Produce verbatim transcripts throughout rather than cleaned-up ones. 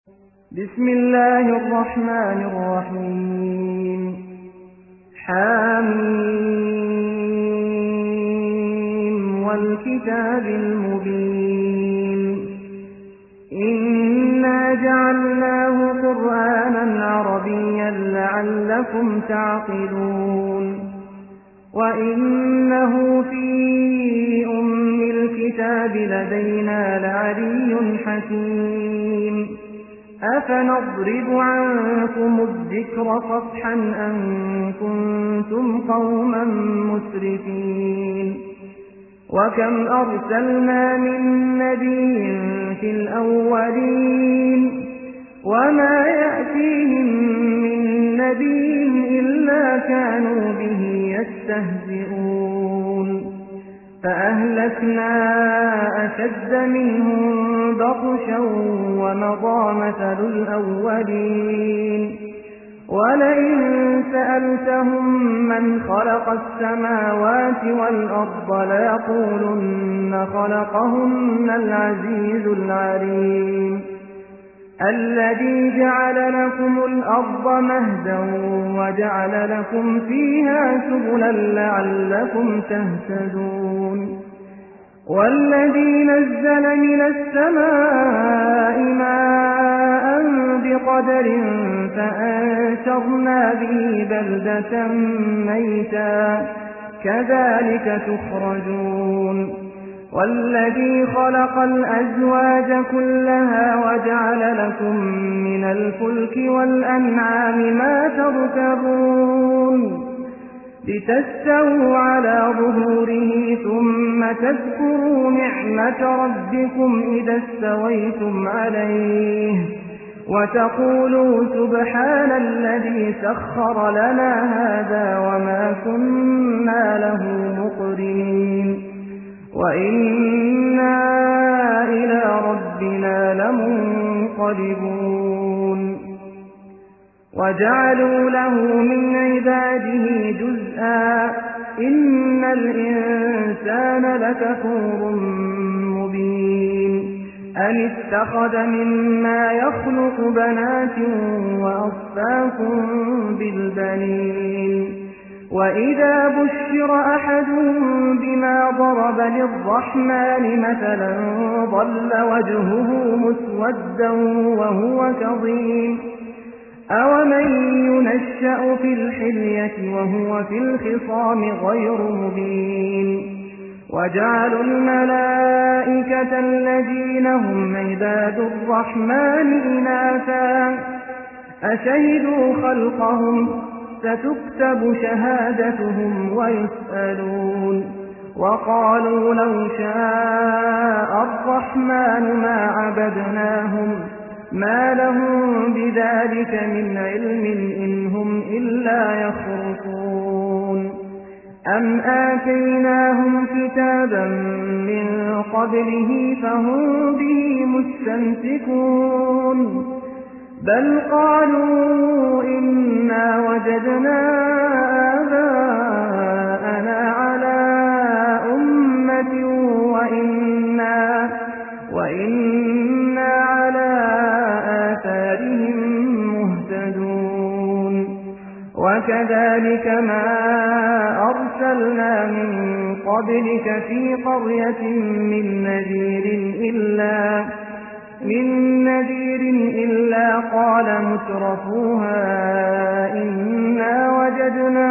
بسم الله الرحمن الرحيم حاميم والكتاب المبين إنا جعلناه قرآنا عربيا لعلكم تعقلون وإنه في أم الكتاب لدينا لعلي حكيم أفنضرب عنكم الذكر صفحا أن كنتم قوما مسرفين وكم أرسلنا من نبي في الأولين وما يأتيهم من نبي إلا كانوا به يستهزئون فأهلكنا أشد منهم بطشا ومضى مثل الأولين ولئن سألتهم من خلق السماوات والأرض ليقولن خلقهن العزيز العليم الذي جعل لكم الأرض مهدا وجعل لكم فيها سبلا لعلكم تهتدون والذي نزل من السماء ماء بقدر فأنشرنا به بلدة ميتا كذلك تخرجون والذي خلق الأزواج كلها وجعل لكم من الفلك والأنعام ما تركبون لتستووا على ظهوره ثم تذكروا نعمة ربكم إذا استويتم عليه وتقولوا سبحان الذي سخر لنا هذا وما كنا له مقرنين وإنا إلى ربنا لمنقلبون وجعلوا له من عباده جزءا إن الإنسان لكفور مبين أن اتخذ مما يخلق بنات وأصفاكم بالبنين وإذا بشر أحدهم بما ضرب للرحمن مثلا ظل وجهه مسودا وهو كظيم أومن ينشأ في الحلية وهو في الخصام غير مبين وجعلوا الملائكة الذين هم عباد الرحمن إناثا أشهدوا خلقهم ستكتب شهادتهم ويسألون وقالوا لو شاء الرحمن ما عبدناهم ما لهم بذلك من علم إن هم إلا يخرصون أم آتيناهم كتابا من قبله فهم به مستمسكون بل قالوا إنا وجدنا آباءنا على أمة وإنا, وإنا على آثارهم مهتدون وكذلك ما أرسلنا من قبلك في قرية من نذير إلا من نذير إلا قال مترفوها إنا وجدنا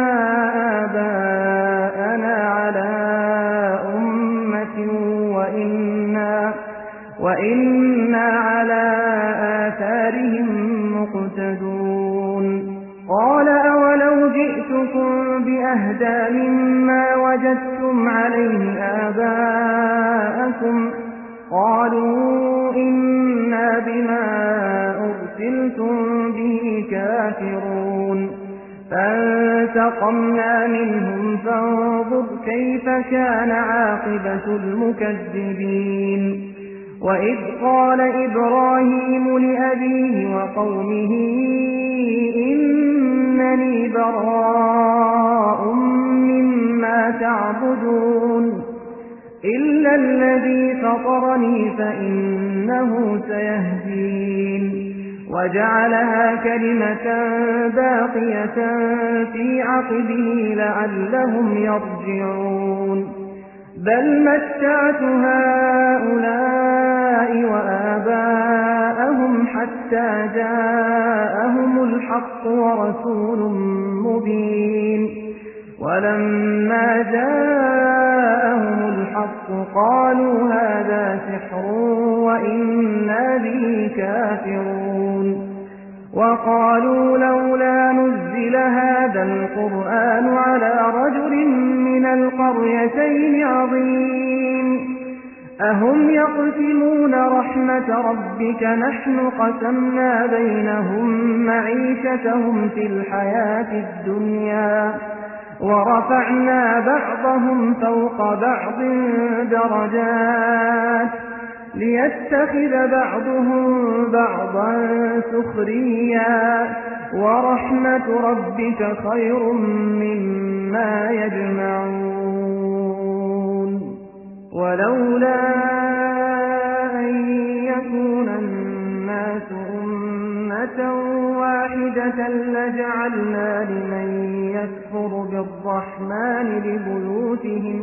آباءنا على أمة وإنا, وإنا على آثارهم مقتدون قال أولو جئتكم بأهدى مما وجدتم عليه آباءكم قالوا إنا بما أرسلتم به كافرون فانتقمنا منهم فانظر كيف كان عاقبة المكذبين وإذ قال إبراهيم لأبيه وقومه إنني براء مما تعبدون إلا الذي فطرني فإنه سيهدين وجعلها كلمة باقية في عقبه لعلهم يرجعون بل متعت هؤلاء وآباءهم حتى جاءهم الحق ورسول مبين ولما جاءهم الحق قالوا هذا سحر وإنا به كافرون وقالوا لولا نزل هذا القرآن على رجل من القريتين عظيم أهم يقسمون رحمة ربك نحن قسمنا بينهم معيشتهم في الحياة الدنيا ورفعنا بعضهم فوق بعض درجات ليتخذ بعضهم بعضا سخريا ورحمة ربك خير مما يجمعون ولولا أن يكون الناس أمة واحدة لجعلنا لمن يكفر بالرحمن لبيوتهم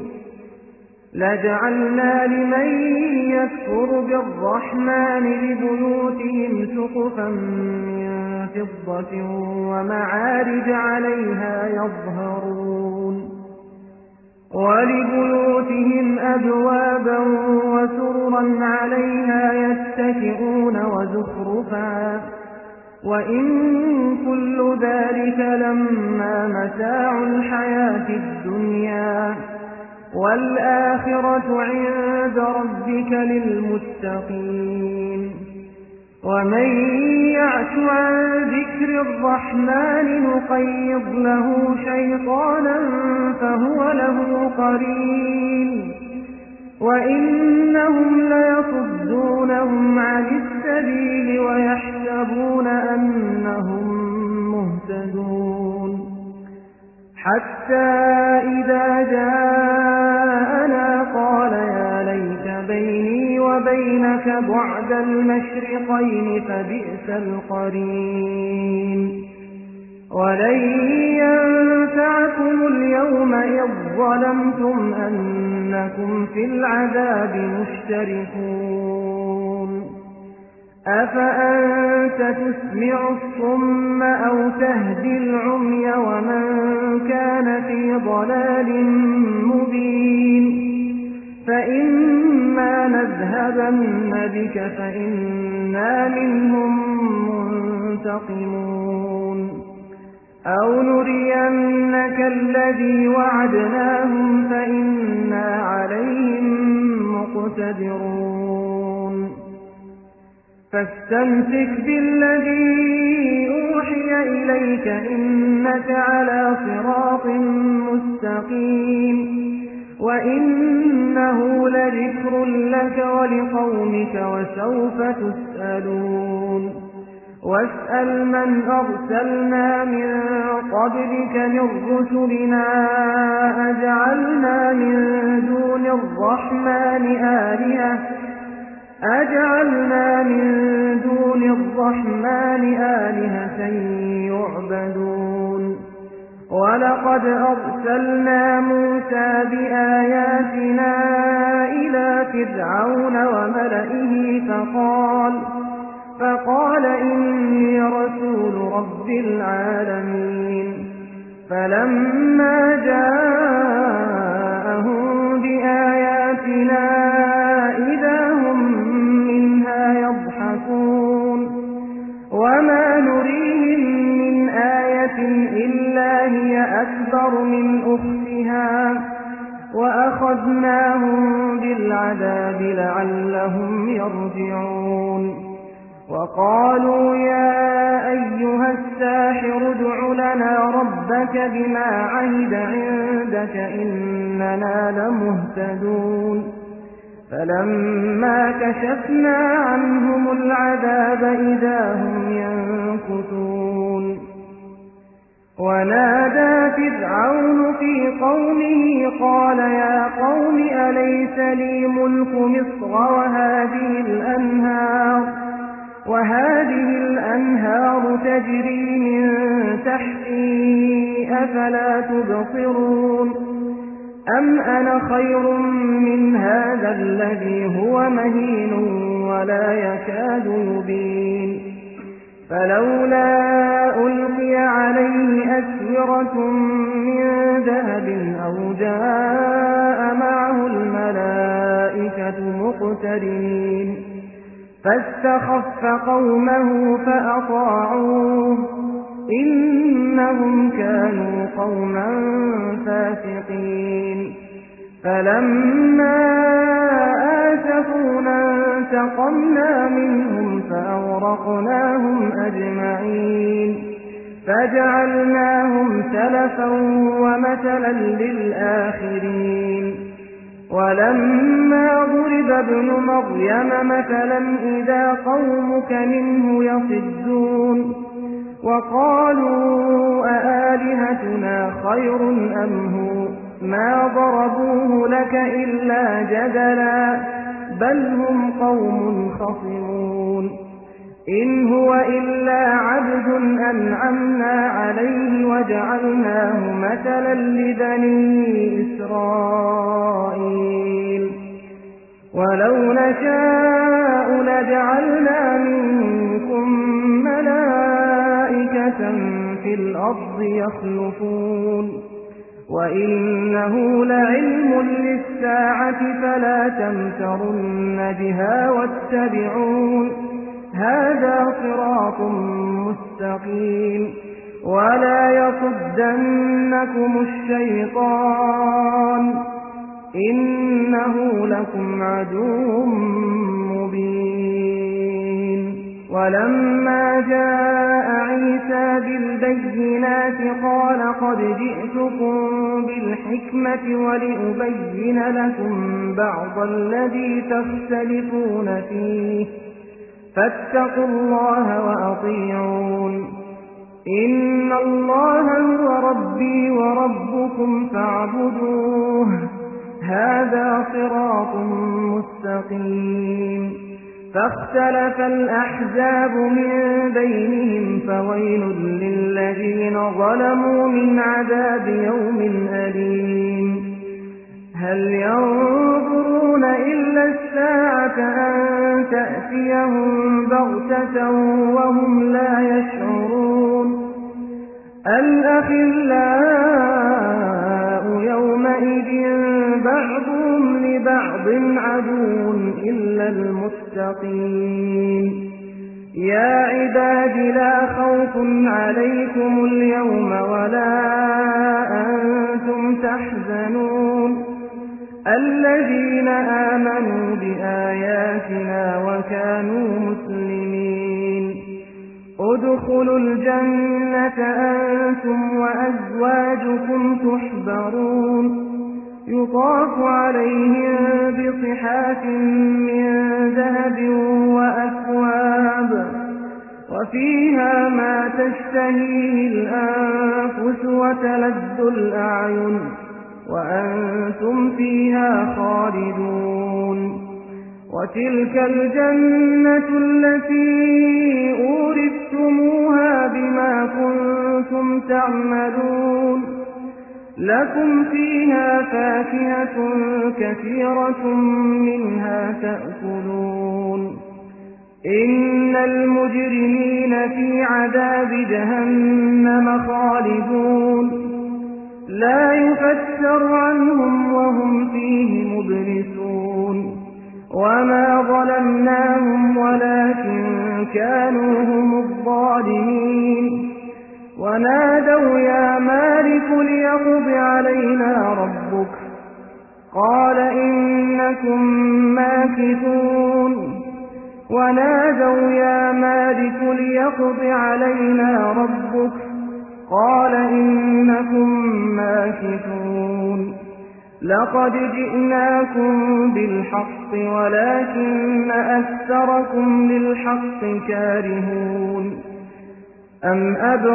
لجعلنا لمن يكفر بالرحمن لبيوتهم سقفا من فضة ومعارج عليها يظهرون ولبيوتهم أبوابا وسررا عليها يتكئون وزخرفا وإن كل ذلك لما متاع الحياة الدنيا والآخرة عند ربك للمتقين ومن يعش عن ذكر الرحمن نقيض له شيطانا فهو له قرين وإنهم ليصدونهم عن السبيل ويحسبون أنهم مهتدون حتى إذا جاءنا قال يا ليت بيني وبينك بعد المشرقين فبئس القرين ولن ينفعكم اليوم إذ ظلمتم أنكم في العذاب مشتركون أفأنت تسمع الصم أو تهدي العمي ومن كان في ضلال مبين فإما نذهبن بك فإنا منهم منتقمون أو نرينك الذي وعدناهم فإنا عليهم مقتدرون فاستمسك بالذي أوحي إليك إنك على صراط مستقيم وإنه لذكر لك ولقومك وسوف تسألون واسأل من أرسلنا من قبلك من رسلنا أجعلنا من دون الرحمن آلهة أجعلنا من دون الرحمن آلهة يعبدون ولقد أرسلنا موسى بآياتنا إلى فرعون وملئه فقال فقال إني رسول رب العالمين فلما جاءهم بآياتنا إذا هم منها يضحكون وما نريهم من آية إلا هي أكبر من أختها وأخذناهم بالعذاب لعلهم يرجعون وقالوا يا أيها الساحر ادع لنا ربك بما عهد عندك إننا لمهتدون فلما كشفنا عنهم العذاب إذا هم ينكثون ونادى فرعون في قومه قال يا قوم أليس لي ملك مصر وهذه الأنهار وهذه الأنهار تجري من تحتي أفلا تبصرون أم أنا خير من هذا الذي هو مهين ولا يكاد يبين فلولا ألقي عليه أسورة من ذهب أو جاء معه الملائكة مقترنين فاستخف قومه فأطاعوه إنهم كانوا قوما فاسقين فلما آسفونا انتقمنا منهم فأغرقناهم أجمعين فجعلناهم سلفا ومثلا للآخرين ولما ضرب ابن مريم مثلا إذا قومك منه يصدون وقالوا أآلهتنا خير أم هو ما ضربوه لك إلا جدلا بل هم قوم خصمون إن هو إلا عبد أنعمنا عليه وجعلناه مثلا لبني إسرائيل ولو نشاء لجعلنا منكم ملائكة في الأرض يخلفون وإنه لعلم للساعة فلا تمترن بها واتبعون هذا صراط مستقيم ولا يصدنكم الشيطان إنه لكم عدو مبين ولما جاء عيسى بالبينات قال قد جئتكم بالحكمة ولأبين لكم بعض الذي تختلفون فيه فاتقوا الله وأطيعون إن الله هو ربي وربكم فاعبدوه هذا صراط مستقيم فاختلف الأحزاب من بينهم فويل للذين ظلموا من عذاب يوم أليم هل ينظرون إلا الساعة أن تأتيهم بغتة وهم لا يشعرون الأخلاء يومئذ بعضهم لبعض عدو إلا المتقين يا عباد لا خوف عليكم اليوم ولا أنتم تحزنون الذين آمنوا بآياتنا وكانوا مسلمين ادخلوا الجنة أنتم وأزواجكم تحبرون يطاف عليهم بصحاف من ذهب وأكواب وفيها ما تشتهيه الأنفس وتلذ الأعين وأنتم فيها خالدون وتلك الجنة التي أورثتموها بما كنتم تعملون لكم فيها فاكهة كثيرة منها تأكلون إن المجرمين في عذاب جهنم خالدون لا يفتر عنهم وهم فيه مبلسون وما ظلمناهم ولكن كانوا هم الظالمين ونادوا يا مالك ليقض علينا ربك قال إنكم ماكثون ونادوا يا مالك ليقض علينا ربك قال إنكم ماكثون لقد جئناكم بالحق ولكن أكثركم للحق كارهون أم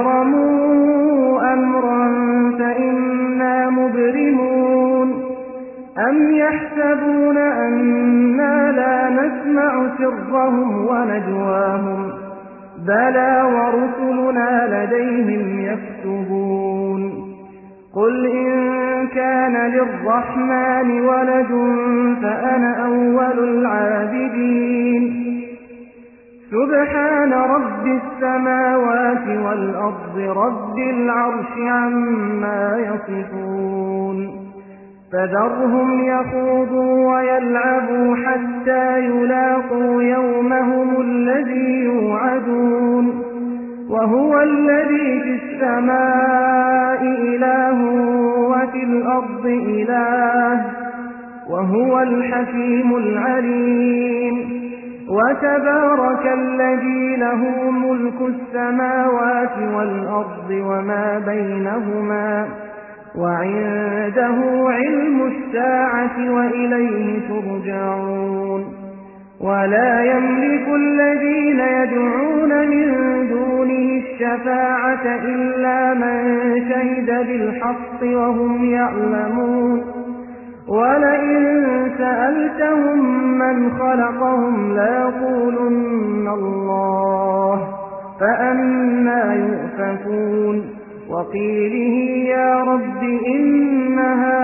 أبرموا أمرا فإنا مبرمون أم يحسبون أنا لا نسمع سرهم ونجواهم بلى ورسلنا لديهم يكتبون قل إن كان للرحمن ولد فأنا أول العابدين سبحان رب السماوات والأرض رب العرش عما يصفون فذرهم يخوضوا ويلعبوا حتى يلاقوا يومهم الذي يوعدون وهو الذي في السماء إله وفي الأرض إله وهو الحكيم العليم وتبارك الذي له ملك السماوات والأرض وما بينهما وعنده علم الساعة وإليه ترجعون ولا يملك الذين يدعون من دونه الشفاعة إلا من شهد بالحق وهم يعلمون ولئن سألتهم من خلقهم ليقولن الله فأنى يؤفكون وقيله يا رب إن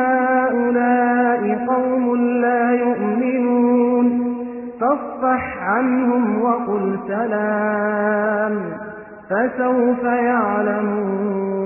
هؤلاء قوم لا يؤمنون فاصفح عنهم وقل سلام فسوف يعلمون